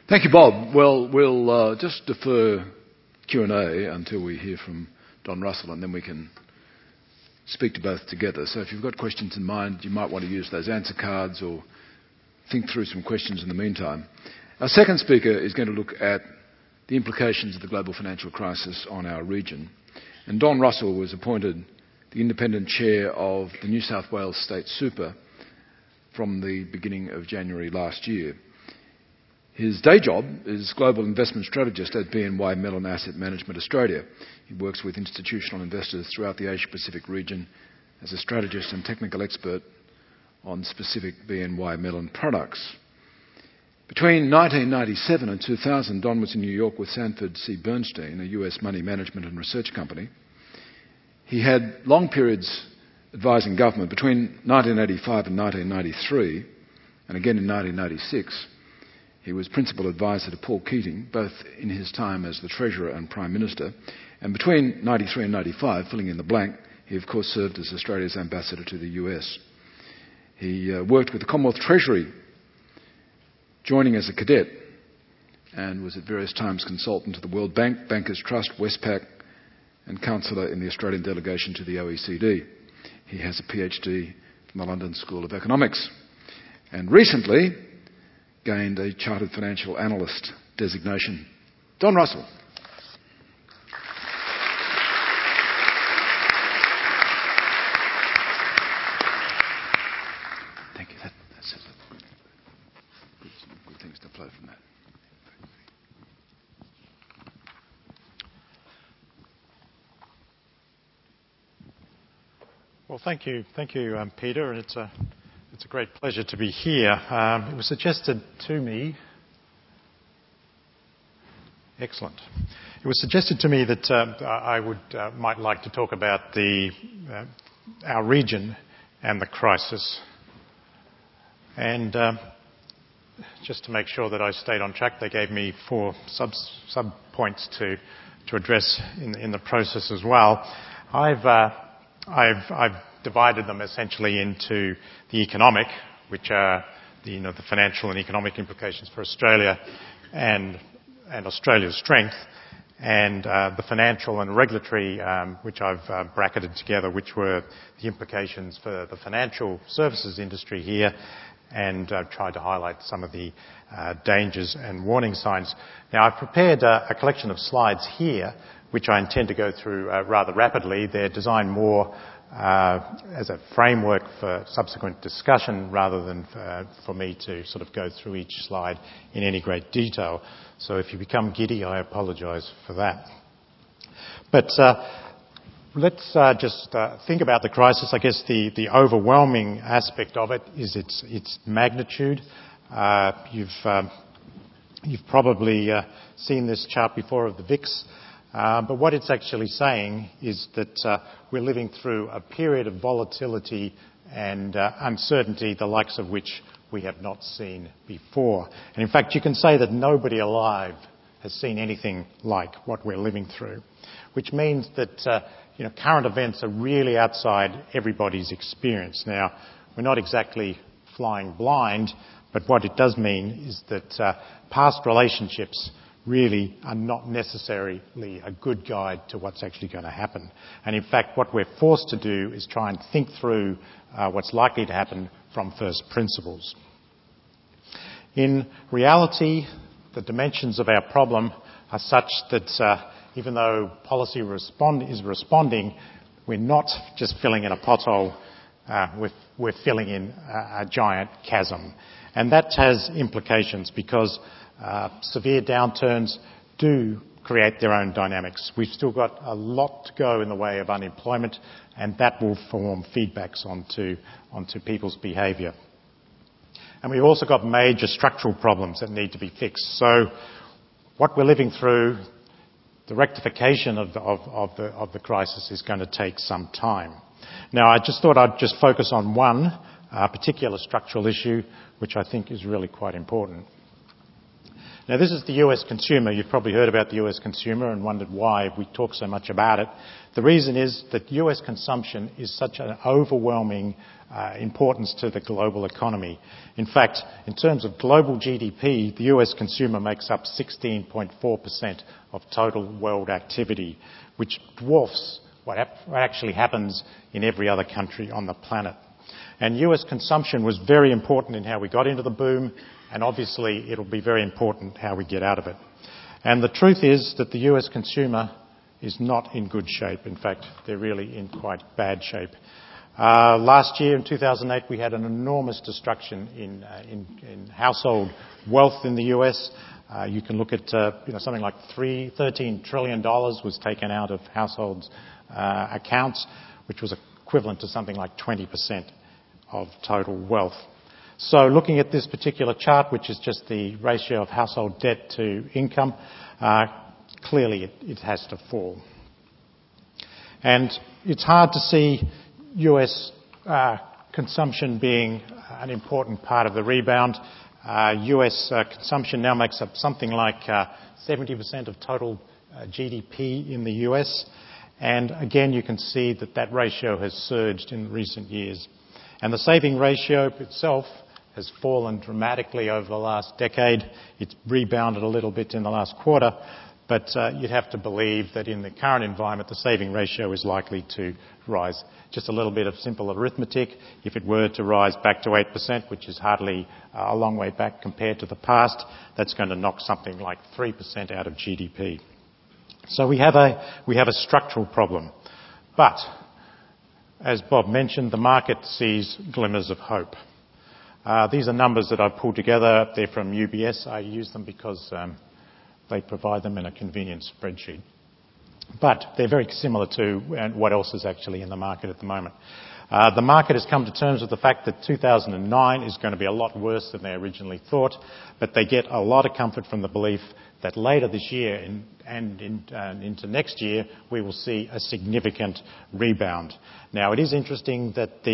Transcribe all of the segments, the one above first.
Thank you, Bob. Well, we'll just defer Q&A until we hear from Don Russell, and then we can speak to both together. So if you've got questions in mind, you might want to use those answer cards or think through some questions in the meantime. Our second speaker is going to look at the implications of the global financial crisis on our region. And Don Russell was appointed the independent chair of the New South Wales State Super from the beginning of January last year. His day job is global investment strategist at BNY Mellon Asset Management Australia. He works with institutional investors throughout the Asia-Pacific region as a strategist and technical expert on specific BNY Mellon products. Between 1997 and 2000, Don was in New York with Sanford C. Bernstein, a US money management and research company. He had long periods advising government. Between 1985 and 1993, and again in 1996, he was principal advisor to Paul Keating, both in his time as the Treasurer and Prime Minister. And between 93 and 95, filling in the blank, he of course served as Australia's ambassador to the US. He worked with the Commonwealth Treasury, joining as a cadet, and was at various times consultant to the World Bank, Bankers Trust, Westpac, and counsellor in the Australian delegation to the OECD. He has a PhD from the London School of Economics, and recently gained a Chartered Financial Analyst designation. Don Russell. Thank you. That's good things to flow from that. Well, thank you, Peter, and it's a great pleasure to be here. It was suggested to me. Excellent. It was suggested to me that I might like to talk about our region and the crisis, and just to make sure that I stayed on track, they gave me 4 sub points to address in the process as well. I've divided them essentially into the economic, which are the financial and economic implications for Australia and Australia's strength, and the financial and regulatory, which I've bracketed together, which were the implications for the financial services industry here, and I've tried to highlight some of the dangers and warning signs. Now, I've prepared a collection of slides here, which I intend to go through rather rapidly. They're designed more as a framework for subsequent discussion rather than for me to sort of go through each slide in any great detail. So if you become giddy, I apologise for that. But let's just think about the crisis. I guess the overwhelming aspect of it is its magnitude. You've probably seen this chart before of the VIX. But what it's actually saying is that we're living through a period of volatility and uncertainty, the likes of which we have not seen before. And in fact, you can say that nobody alive has seen anything like what we're living through, which means that current events are really outside everybody's experience. Now, we're not exactly flying blind, but what it does mean is that past relationships really are not necessarily a good guide to what's actually going to happen. And in fact, what we're forced to do is try and think through what's likely to happen from first principles. In reality, the dimensions of our problem are such that even though policy is responding, we're not just filling in a pothole, we're filling in a giant chasm. And that has implications because severe downturns do create their own dynamics. We've still got a lot to go in the way of unemployment, and that will form feedbacks onto people's behaviour. And we've also got major structural problems that need to be fixed. So what we're living through, the rectification of the crisis is going to take some time. Now, I just thought I'd just focus on one particular structural issue, which I think is really quite important. Now, this is the US consumer. You've probably heard about the US consumer and wondered why we talk so much about it. The reason is that US consumption is such an overwhelming importance to the global economy. In fact, in terms of global GDP, the US consumer makes up 16.4% of total world activity, which dwarfs what actually happens in every other country on the planet. And US consumption was very important in how we got into the boom, and obviously it'll be very important how we get out of it. And the truth is that the US consumer is not in good shape. In fact, they're really in quite bad shape. Last year, in 2008, we had an enormous destruction in household wealth in the US. You can look at something like $13 trillion was taken out of households' accounts, which was equivalent to something like 20% of total wealth. So looking at this particular chart, which is just the ratio of household debt to income, clearly it has to fall. And it's hard to see US consumption being an important part of the rebound. US consumption now makes up something like 70% of total GDP in the US. And again, you can see that that ratio has surged in recent years. And the saving ratio itself has fallen dramatically over the last decade. It's rebounded a little bit in the last quarter, but you'd have to believe that in the current environment, the saving ratio is likely to rise. Just a little bit of simple arithmetic. If it were to rise back to 8%, which is hardly a long way back compared to the past, that's going to knock something like 3% out of GDP. So we have a structural problem. But, as Bob mentioned, the market sees glimmers of hope. These are numbers that I've pulled together. They're from UBS. I use them because they provide them in a convenient spreadsheet. But they're very similar to what else is actually in the market at the moment. The market has come to terms with the fact that 2009 is going to be a lot worse than they originally thought, but they get a lot of comfort from the belief that later this year and into next year, we will see a significant rebound. Now, it is interesting that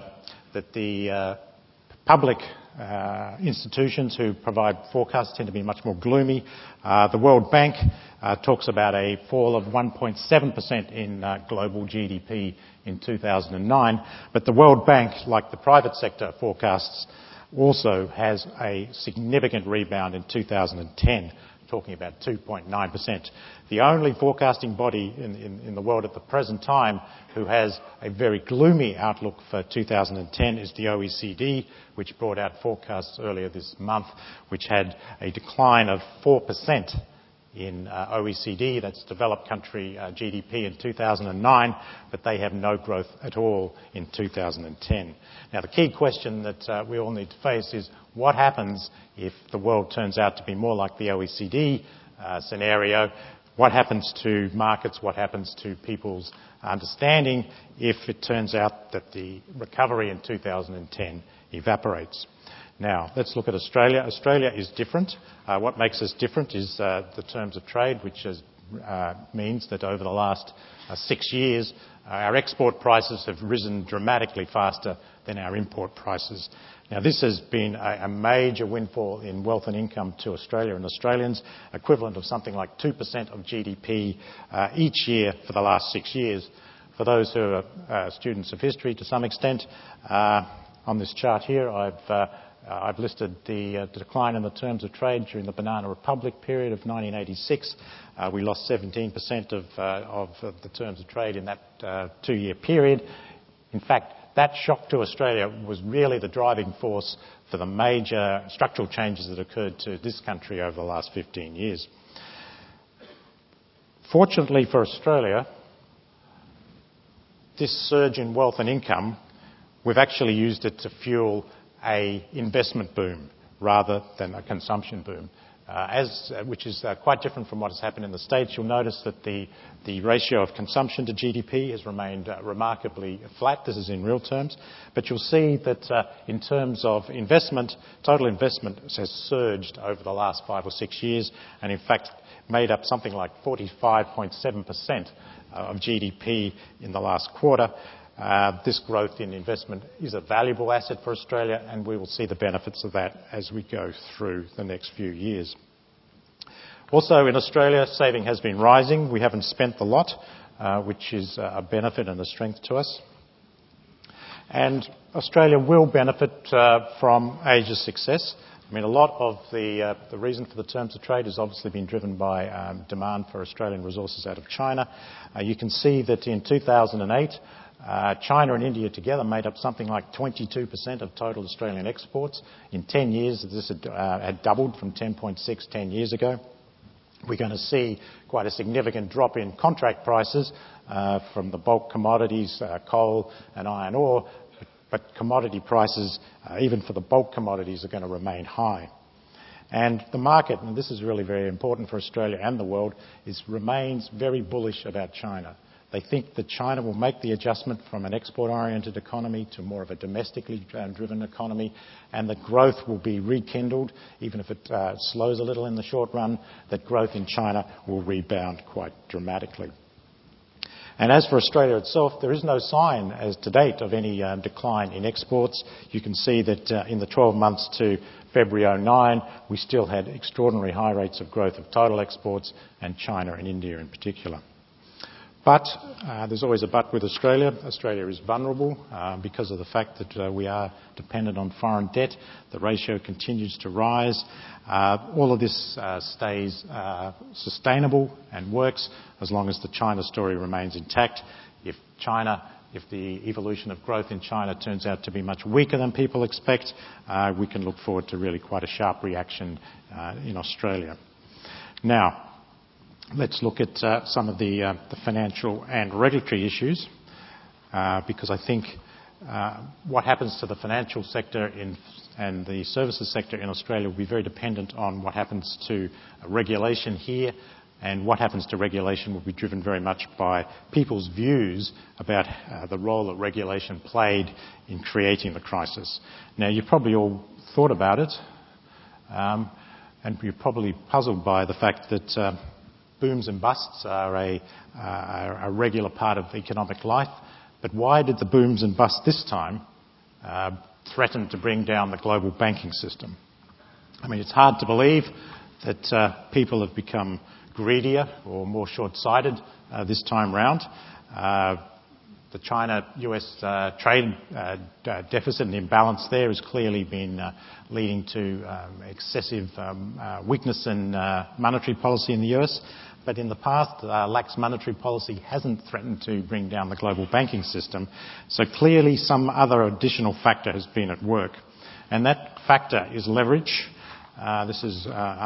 the public institutions who provide forecasts tend to be much more gloomy. The World Bank talks about a fall of 1.7% in global GDP in 2009, but the World Bank, like the private sector forecasts, also has a significant rebound in 2010, talking about 2.9%. The only forecasting body in the world at the present time who has a very gloomy outlook for 2010 is the OECD, which brought out forecasts earlier this month, which had a decline of 4% in OECD, that's developed country GDP in 2009, but they have no growth at all in 2010. Now, the key question that we all need to face is what happens if the world turns out to be more like the OECD scenario? What happens to markets? What happens to people's understanding if it turns out that the recovery in 2010 evaporates? Now, let's look at Australia. Australia is different. What makes us different is the terms of trade, which means that over the last 6 years, our export prices have risen dramatically faster than our import prices. Now, this has been a major windfall in wealth and income to Australia and Australians, equivalent of something like 2% of GDP each year for the last 6 years. For those who are students of history to some extent, on this chart here, I've listed the decline in the terms of trade during the Banana Republic period of 1986. We lost 17% of the terms of trade in that 2-year period. In fact, that shock to Australia was really the driving force for the major structural changes that occurred to this country over the last 15 years. Fortunately for Australia, this surge in wealth and income, we've actually used it to fuel an investment boom rather than a consumption boom, which is quite different from what has happened in the States. You'll notice that the ratio of consumption to GDP has remained remarkably flat. This is in real terms. But you'll see that in terms of investment, total investment has surged over the last 5 or 6 years and in fact made up something like 45.7% of GDP in the last quarter. This growth in investment is a valuable asset for Australia, and we will see the benefits of that as we go through the next few years. Also in Australia, saving has been rising. We haven't spent the lot, which is a benefit and a strength to us. And Australia will benefit from Asia's success. I mean, a lot of the reason for the terms of trade has obviously been driven by demand for Australian resources out of China. You can see that in 2008, China and India together made up something like 22% of total Australian exports. In 10 years, this had doubled from 10.6 10 years ago. We're going to see quite a significant drop in contract prices from the bulk commodities, coal and iron ore, but commodity prices, even for the bulk commodities, are going to remain high. And the market, and this is really very important for Australia and the world, remains very bullish about China. They think that China will make the adjustment from an export-oriented economy to more of a domestically driven economy, and that growth will be rekindled, even if it slows a little in the short run, that growth in China will rebound quite dramatically. And as for Australia itself, there is no sign as to date of any decline in exports. You can see that in the 12 months to February 2009, we still had extraordinary high rates of growth of total exports, and China and India in particular. But there's always a but with Australia. Australia is vulnerable because of the fact that we are dependent on foreign debt. The ratio continues to rise. All of this stays sustainable and works as long as the China story remains intact. If the evolution of growth in China turns out to be much weaker than people expect, we can look forward to really quite a sharp reaction in Australia. Now, let's look at some of the financial and regulatory issues, because I think what happens to the financial sector and the services sector in Australia will be very dependent on what happens to regulation here, and what happens to regulation will be driven very much by people's views about the role that regulation played in creating the crisis. Now, you've probably all thought about it, and you're probably puzzled by the fact that booms and busts are a regular part of economic life. But why did the booms and busts this time threaten to bring down the global banking system? I mean, it's hard to believe that people have become greedier or more short-sighted this time round. The China-US trade deficit and imbalance there has clearly been leading to excessive weakness in monetary policy in the US. But in the past, lax monetary policy hasn't threatened to bring down the global banking system. So clearly some other additional factor has been at work. And that factor is leverage. This is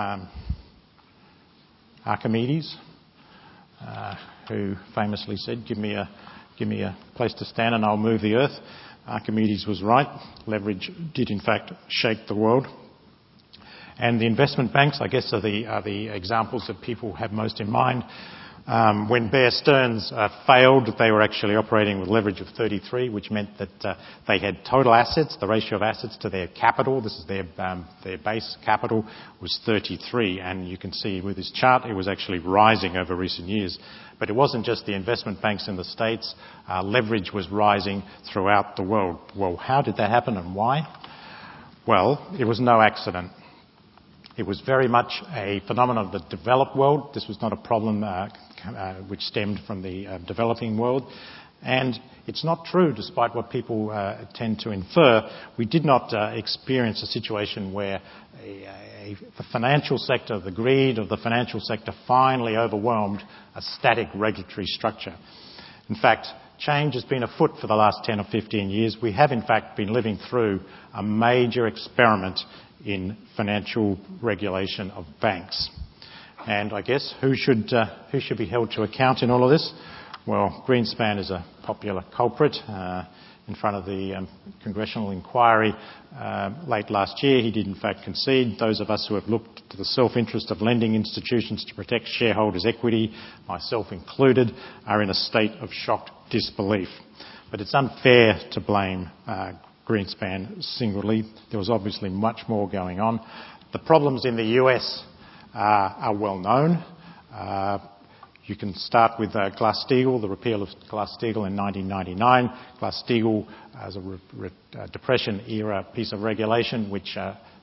Archimedes, who famously said, give me a place to stand and I'll move the earth. Archimedes was right. Leverage did in fact shake the world. And the investment banks, I guess, are the examples that people have most in mind. When Bear Stearns failed, they were actually operating with leverage of 33, which meant that they had total assets, the ratio of assets to their capital, this is their base capital, was 33. And you can see with this chart, it was actually rising over recent years. But it wasn't just the investment banks in the States. Leverage was rising throughout the world. Well, how did that happen and why? Well, it was no accident. It was very much a phenomenon of the developed world. This was not a problem which stemmed from the developing world. And it's not true, despite what people tend to infer. We did not experience a situation where the financial sector, the greed of the financial sector finally overwhelmed a static regulatory structure. In fact, change has been afoot for the last 10 or 15 years. We have, in fact, been living through a major experiment in financial regulation of banks. And I guess who should be held to account in all of this? Well, Greenspan is a popular culprit. In front of the congressional inquiry late last year, he did in fact concede. Those of us who have looked to the self-interest of lending institutions to protect shareholders' equity, myself included, are in a state of shocked disbelief. But it's unfair to blame Greenspan singly. There was obviously much more going on. The problems in the US are well known. You can start with Glass-Steagall, the repeal of Glass-Steagall in 1999. Glass-Steagall as a Depression-era piece of regulation which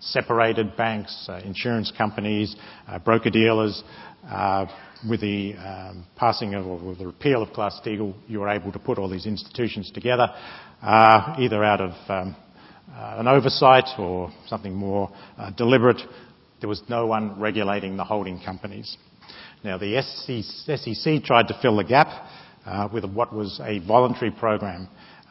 separated banks, insurance companies, broker-dealers. With the passing of, or with the repeal of Glass-Steagall, you were able to put all these institutions together, either out of an oversight or something more deliberate. There was no one regulating the holding companies. Now, the SEC tried to fill the gap with what was a voluntary program.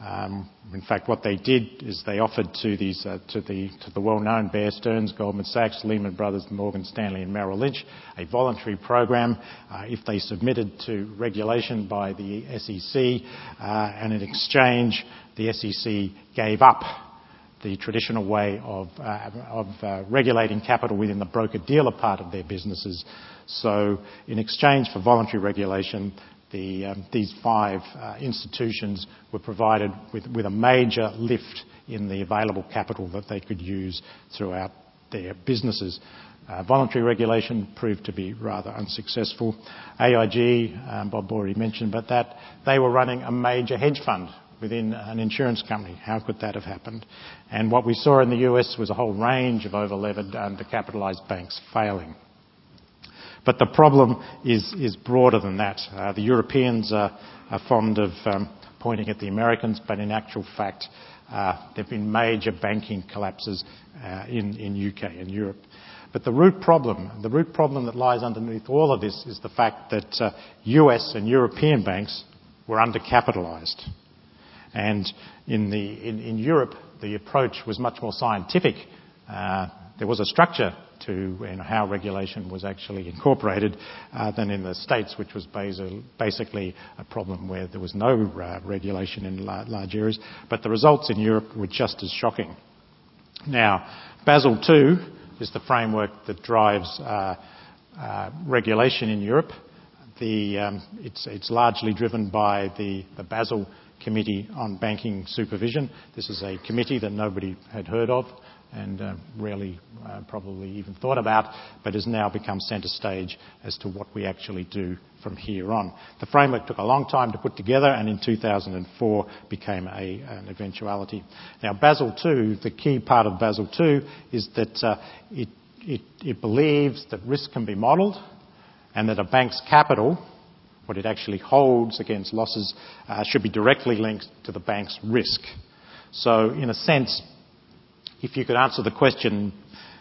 In fact, what they did is they offered to the well-known Bear Stearns, Goldman Sachs, Lehman Brothers, Morgan Stanley and Merrill Lynch a voluntary program if they submitted to regulation by the SEC, and in exchange the SEC gave up the traditional way of regulating capital within the broker-dealer part of their businesses. So in exchange for voluntary regulation, these five institutions were provided with a major lift in the available capital that they could use throughout their businesses. Voluntary regulation proved to be rather unsuccessful. AIG, Bob already mentioned about that, they were running a major hedge fund within an insurance company. How could that have happened? And what we saw in the US was a whole range of over-levered, undercapitalised banks failing. But the problem is broader than that. The Europeans are fond of pointing at the Americans, but in actual fact, there have been major banking collapses in UK and Europe. But the root problem that lies underneath all of this is the fact that US and European banks were undercapitalised. And in Europe, the approach was much more scientific. There was a structure to how regulation was actually incorporated than in the States, which was basically a problem where there was no regulation in large areas. But the results in Europe were just as shocking. Now, Basel II is the framework that drives regulation in Europe. It's largely driven by the Basel Committee on Banking Supervision. This is a committee that nobody had heard of and rarely probably even thought about, but has now become centre stage as to what we actually do from here on. The framework took a long time to put together and in 2004 became an eventuality. Now, Basel II, the key part of Basel II is that it believes that risk can be modelled and that a bank's capital, what it actually holds against losses, should be directly linked to the bank's risk. So, in a sense, if you could answer the question,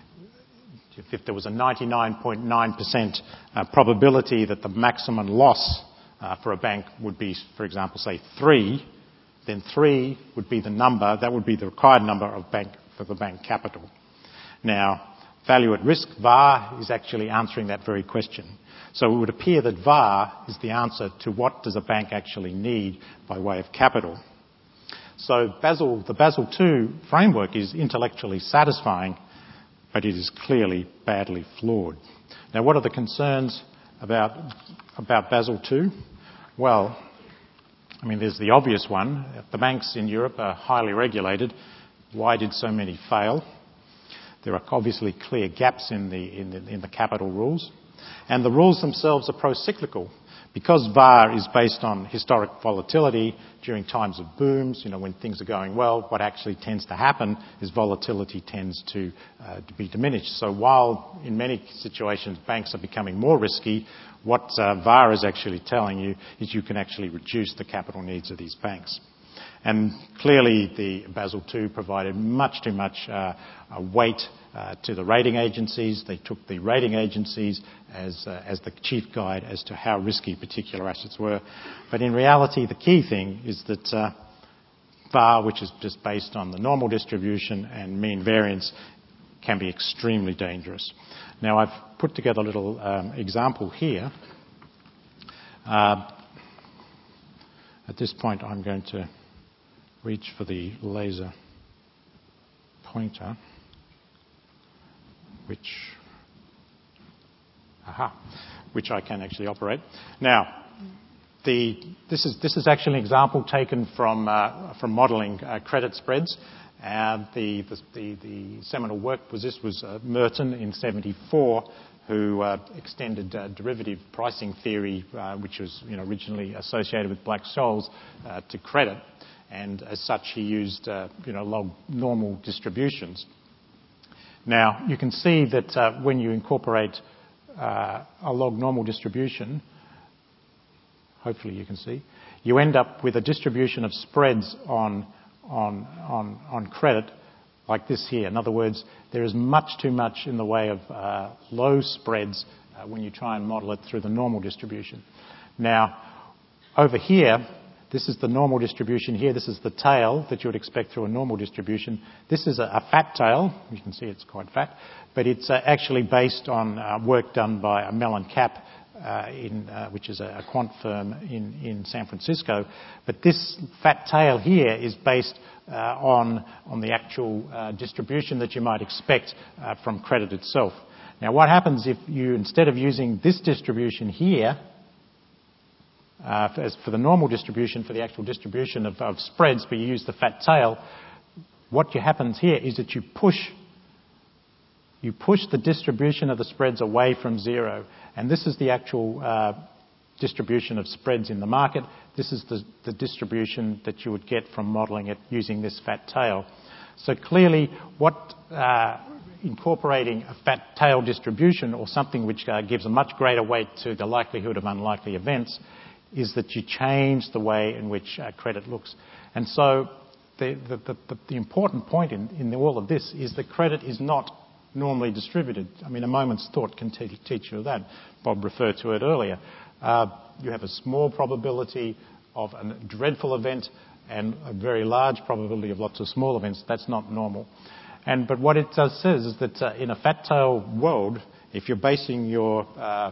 if there was a 99.9% probability that the maximum loss for a bank would be, for example, say 3, then 3 would be the number, that would be the required number of for the bank capital. Now, value at risk, VaR, is actually answering that very question. So it would appear that VaR is the answer to what does a bank actually need by way of capital. So the Basel II framework is intellectually satisfying, but it is clearly badly flawed. Now, what are the concerns about Basel II? Well, I mean, there's the obvious one. The banks in Europe are highly regulated. Why did so many fail? There are obviously clear gaps in the capital rules. And the rules themselves are pro-cyclical. Because VaR is based on historic volatility during times of booms, when things are going well, what actually tends to happen is volatility tends to be diminished. So while in many situations banks are becoming more risky, what VaR is actually telling you is you can actually reduce the capital needs of these banks. And clearly the Basel II provided much too much weight to the rating agencies. They took the rating agencies as the chief guide as to how risky particular assets were. But in reality, the key thing is that VaR, which is just based on the normal distribution and mean variance, can be extremely dangerous. Now, I've put together a little example here. At this point, I'm going to reach for the laser pointer, which I can actually operate. Now, this is actually an example taken from modelling credit spreads. The seminal work was Merton in 1974, who extended derivative pricing theory, which was originally associated with Black-Scholes, to credit. And as such, he used normal distributions. Now, you can see that when you incorporate a log normal distribution, hopefully you can see, you end up with a distribution of spreads on credit like this here. In other words, there is much too much in the way of low spreads when you try and model it through the normal distribution. Now, over here, this is the normal distribution here. This is the tail that you would expect through a normal distribution. This is a fat tail. You can see it's quite fat. But it's actually based on work done by Mellon Cap, which is a quant firm in San Francisco. But this fat tail here is based on the actual distribution that you might expect from credit itself. Now, what happens if you, instead of using this distribution here, as for the normal distribution, for the actual distribution of spreads, but you use the fat tail, what happens here is that you push the distribution of the spreads away from zero. And this is the actual distribution of spreads in the market. This is the distribution that you would get from modelling it using this fat tail. So clearly, what incorporating a fat tail distribution, or something which gives a much greater weight to the likelihood of unlikely events, is that you change the way in which credit looks. And so the important point in all of this is that credit is not normally distributed. I mean, a moment's thought can teach you that. Bob referred to it earlier. You have a small probability of a dreadful event and a very large probability of lots of small events. That's not normal. But what it says is that in a fat tail world, if you're basing your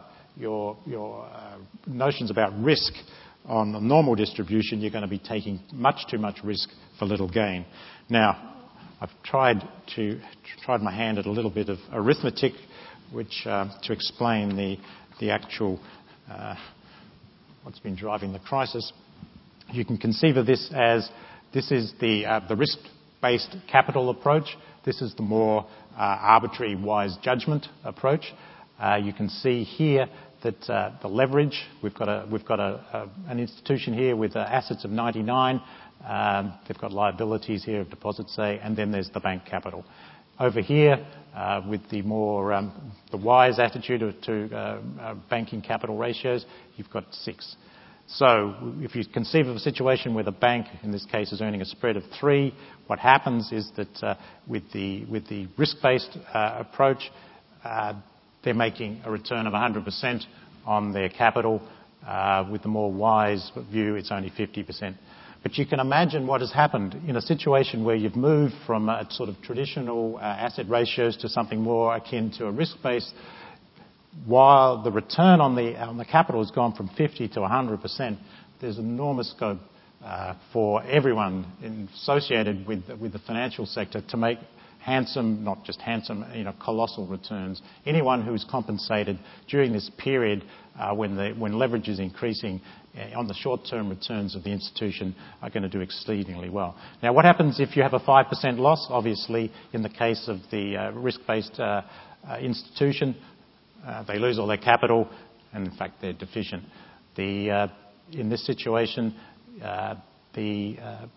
notions about risk on a normal distribution, you're going to be taking much too much risk for little gain. Now, I've tried my hand at a little bit of arithmetic, which to explain the actual what's been driving the crisis. You can conceive of this as this is the risk-based capital approach. This is the more arbitrary, wise judgment approach. You can see here that the leverage, we've got an institution here with assets of 99. They've got liabilities here of deposits, say, and then there's the bank capital. Over here, with the more the wise attitude to banking capital ratios, you've got 6. So if you conceive of a situation where the bank, in this case, is earning a spread of 3, what happens is that with the risk-based approach, they're making a return of 100% on their capital. With the more wise view, it's only 50%. But you can imagine what has happened in a situation where you've moved from a sort of traditional asset ratios to something more akin to a risk-based. While the return on the capital has gone from 50 to 100%, there's enormous scope for everyone associated with the financial sector to make handsome, not just handsome, colossal returns. Anyone who's compensated during this period when leverage is increasing on the short-term returns of the institution are going to do exceedingly well. Now, what happens if you have a 5% loss? Obviously, in the case of the risk-based institution, they lose all their capital, and in fact, they're deficient. In this situation, the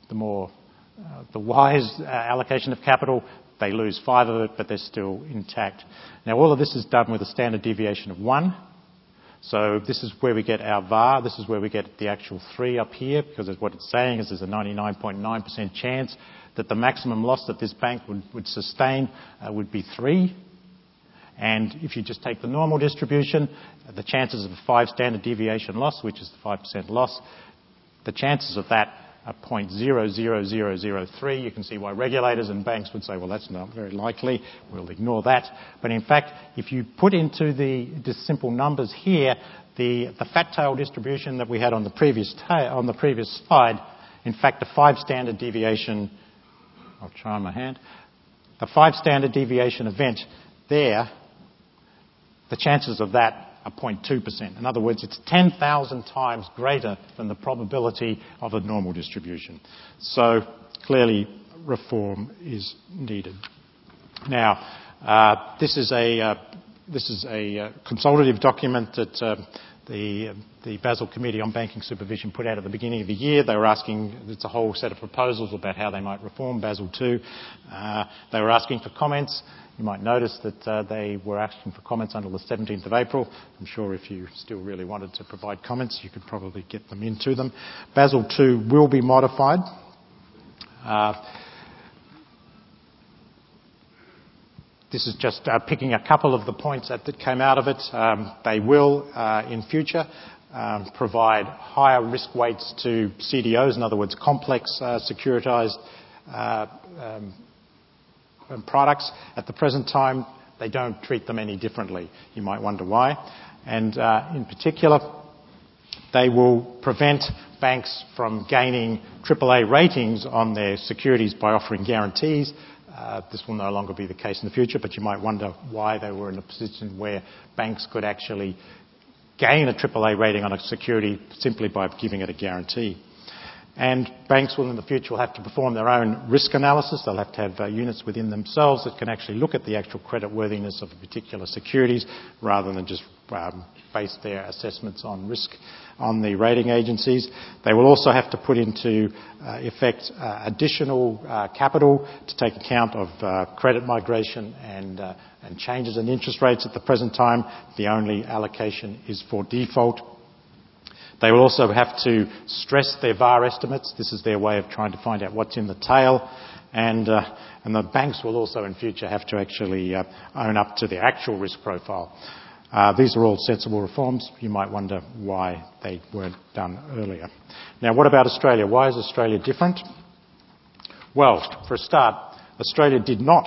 wise allocation of capital, they lose 5 of it, but they're still intact. Now, all of this is done with a standard deviation of 1. So this is where we get our VAR. This is where we get the actual 3 up here, because what it's saying is there's a 99.9% chance that the maximum loss that this bank would sustain would be 3. And if you just take the normal distribution, the chances of a 5 standard deviation loss, which is the 5% loss, the chances of that are 0.00003. You can see why regulators and banks would say, well, that's not very likely. We'll ignore that. But in fact, if you put into the simple numbers here, the fat tail distribution that we had on the previous slide, in fact, the 5 standard deviation, I'll try my hand, the 5 standard deviation event there, the chances of that are 0.2%. In other words, it's 10,000 times greater than the probability of a normal distribution. So clearly, reform is needed. Now, this is a consultative document that the Basel Committee on Banking Supervision put out at the beginning of the year. They were asking, it's a whole set of proposals about how they might reform Basel II. They were asking for comments. You might notice that they were asking for comments until the 17th of April. I'm sure if you still really wanted to provide comments, you could probably get them into them. Basel II will be modified. This is just picking a couple of the points that came out of it. They will, in future, provide higher risk weights to CDOs, in other words, complex securitized products. At the present time, they don't treat them any differently. You might wonder why. And in particular, they will prevent banks from gaining AAA ratings on their securities by offering guarantees. This will no longer be the case in the future, but you might wonder why they were in a position where banks could actually gain a AAA rating on a security simply by giving it a guarantee. And banks will in the future have to perform their own risk analysis. They'll have to have units within themselves that can actually look at the actual creditworthiness of a particular securities rather than just base their assessments on risk on the rating agencies. They will also have to put into effect additional capital to take account of credit migration and changes in interest rates. At the present time, the only allocation is for default. They will also have to stress their VaR estimates. This is their way of trying to find out what's in the tail. And the banks will also in future have to actually own up to the actual risk profile. These are all sensible reforms. You might wonder why they weren't done earlier. Now, what about Australia? Why is Australia different? Well, for a start, Australia did not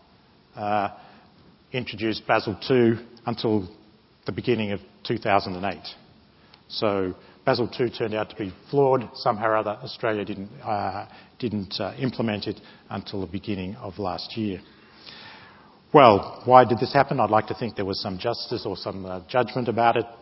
introduce Basel II until the beginning of 2008. So Basel II turned out to be flawed. Somehow or other, Australia didn't implement it until the beginning of last year. Well, why did this happen? I'd like to think there was some justice or some judgment about it,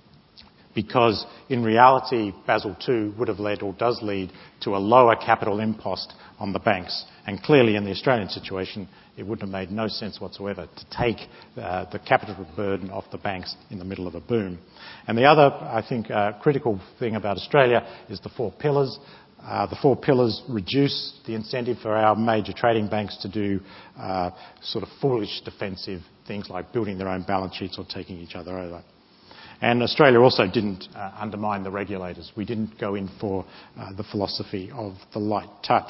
because in reality, Basel II would have led or does lead to a lower capital impost on the banks. And clearly in the Australian situation, it would have made no sense whatsoever to take the capital burden off the banks in the middle of a boom. And the other, I think, critical thing about Australia is the 4 pillars. The 4 pillars reduce the incentive for our major trading banks to do sort of foolish defensive things like building their own balance sheets or taking each other over. And Australia also didn't undermine the regulators. We didn't go in for the philosophy of the light touch.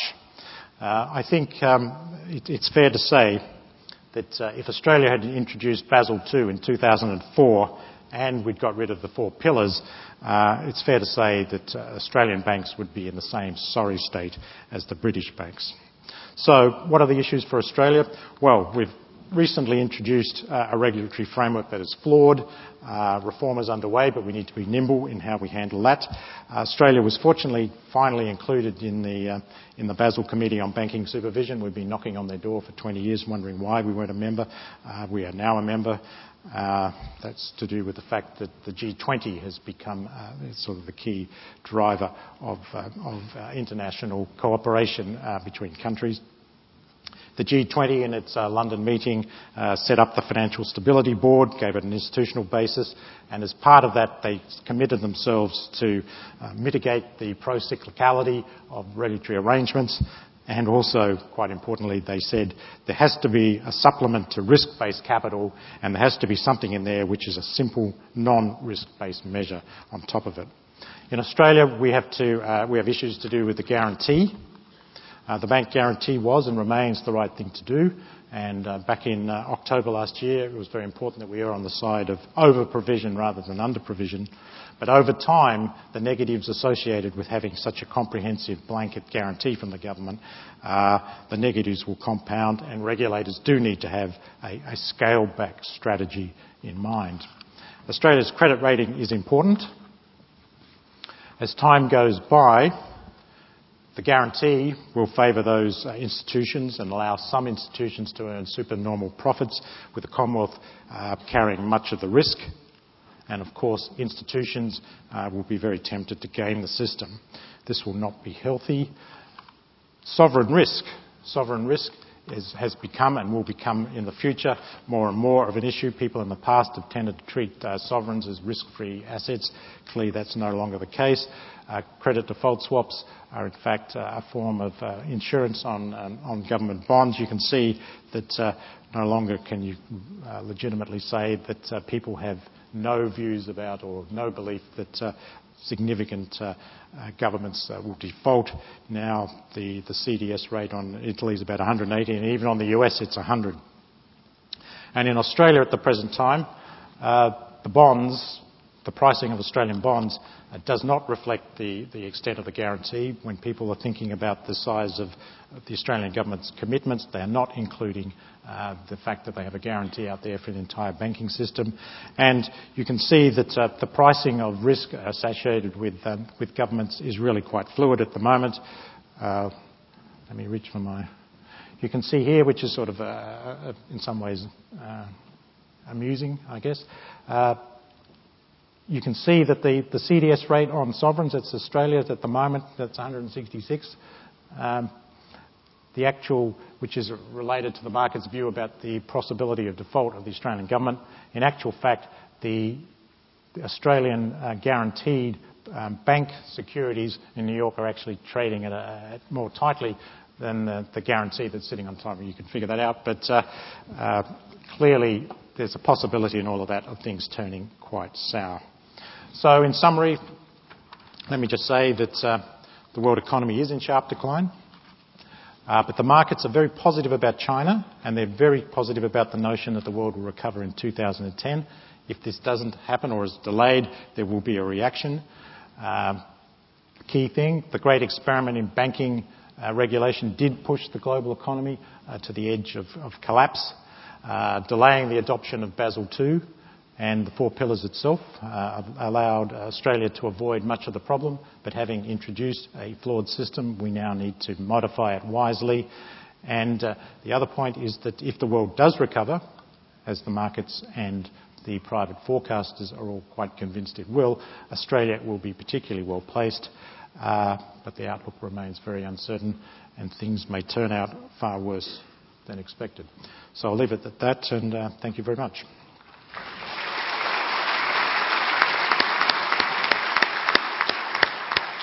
I think it's fair to say that if Australia had introduced Basel II in 2004 and we'd got rid of the 4 pillars, it's fair to say that Australian banks would be in the same sorry state as the British banks. So what are the issues for Australia? Well, we've recently introduced a regulatory framework that is flawed. Reform is underway, but we need to be nimble in how we handle that. Australia was fortunately finally included in the Basel Committee on Banking Supervision. We've been knocking on their door for 20 years, wondering why we weren't a member. We are now a member. That's to do with the fact that the G20 has become sort of the key driver of international cooperation between countries. The G20 in its London meeting set up the Financial Stability Board, gave it an institutional basis, and as part of that they committed themselves to mitigate the pro-cyclicality of regulatory arrangements, and also, quite importantly, they said there has to be a supplement to risk-based capital, and there has to be something in there which is a simple non-risk-based measure on top of it. In Australia, we have issues to do with the guarantee. The bank guarantee was and remains the right thing to do, and back in October last year it was very important that we are on the side of over-provision rather than under-provision. But over time, the negatives associated with having such a comprehensive blanket guarantee from the government, the negatives will compound, and regulators do need to have a scaled-back strategy in mind. Australia's credit rating is important. As time goes by, the guarantee will favour those institutions and allow some institutions to earn supernormal profits, with the Commonwealth carrying much of the risk. And of course, institutions will be very tempted to game the system. This will not be healthy. Sovereign risk has become and will become in the future more and more of an issue. People in the past have tended to treat sovereigns as risk-free assets. Clearly that's no longer the case. Credit default swaps are in fact a form of insurance on government bonds. You can see that no longer can you legitimately say that people have no views about or no belief that significant governments will default. Now the CDS rate on Italy is about 180, and even on the US it's 100. And in Australia at the present time, the pricing of Australian bonds does not reflect the extent of the guarantee. When people are thinking about the size of the Australian government's commitments, they are not including the fact that they have a guarantee out there for the entire banking system. And you can see that the pricing of risk associated with governments is really quite fluid at the moment. Let me reach for my... You can see here, which is sort of, in some ways, amusing, I guess. You can see that the CDS rate on sovereigns, that's Australia's at the moment, that's 166. The actual, which is related to the market's view about the possibility of default of the Australian government, in actual fact, the Australian guaranteed bank securities in New York are actually trading at more tightly than the guarantee that's sitting on top. You can figure that out, but clearly there's a possibility in all of that of things turning quite sour. So in summary, let me just say that the world economy is in sharp decline, but the markets are very positive about China, and they're very positive about the notion that the world will recover in 2010. If this doesn't happen or is delayed, there will be a reaction. Key thing, the great experiment in banking regulation did push the global economy to the edge of collapse. Delaying the adoption of Basel II and the Four Pillars itself allowed Australia to avoid much of the problem, but having introduced a flawed system, we now need to modify it wisely. And the other point is that if the world does recover, as the markets and the private forecasters are all quite convinced it will, Australia will be particularly well placed, but the outlook remains very uncertain and things may turn out far worse than expected. So I'll leave it at that, and thank you very much.